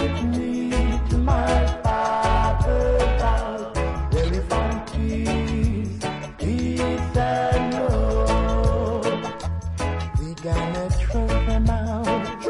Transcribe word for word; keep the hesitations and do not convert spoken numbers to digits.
with me to my father's house, where we found peace, peace and love. We gonna throw them out.